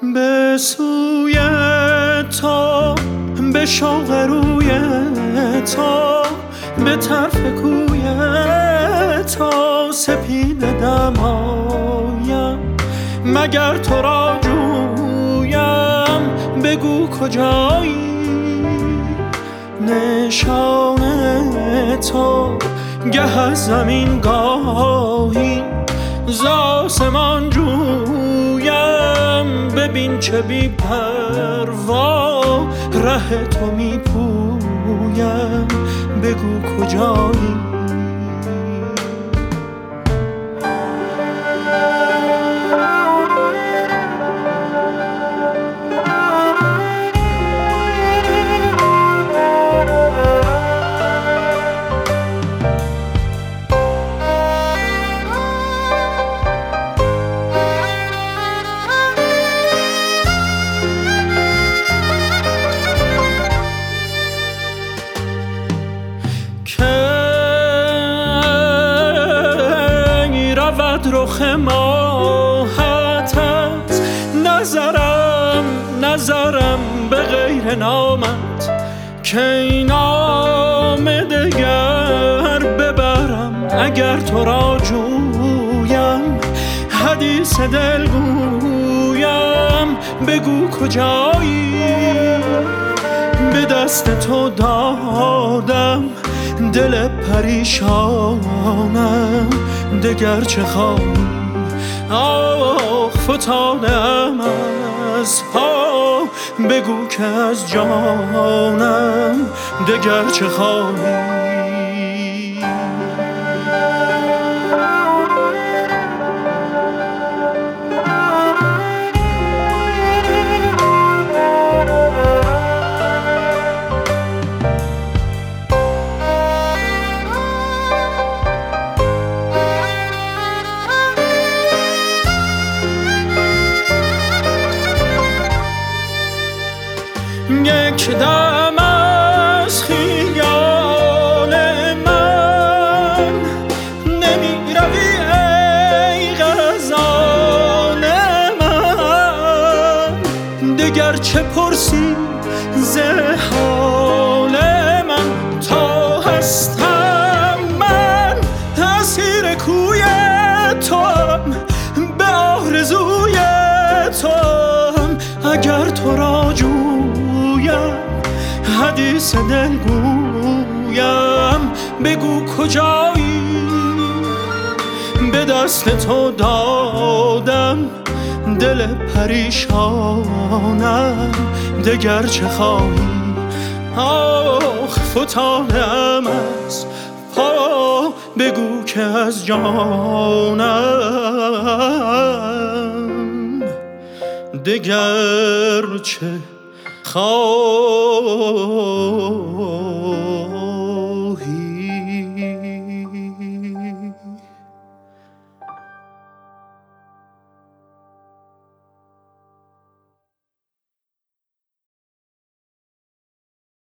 به سوی تو، به شوق روی تو، به طرف کوی تو سپیده دمایم. مگر تو را جویم بگو کجایی، نشان تو گه از زمین گاهی ز آسمان جویم. ببین چه بی پروا ره تو می پویم، بگو کجایی. رخ ماهت از نظرم به غیر نامت، که این نام دگر ببرم اگر تو را جویم. حدیث دل گویم بگو کجایی، به دست تو دادم دل پریشانم. دگر چه خواهی؟ آخ فتادم از پا، بگو که از جانم دگر چه خواهی؟ یک دم از خیال من نمی روی ای غزال من. دگر چه پرسی ز حال من، تا هستم من اسیر کوی توام، به آرزوی توام. اگر تو را حدیث دل گویم بگو کجایی، به دست تو دادم دل پریشانم. دگر چه خواهی؟ آخ فتادم از پا، بگو که از جانم دگر چه خواهی؟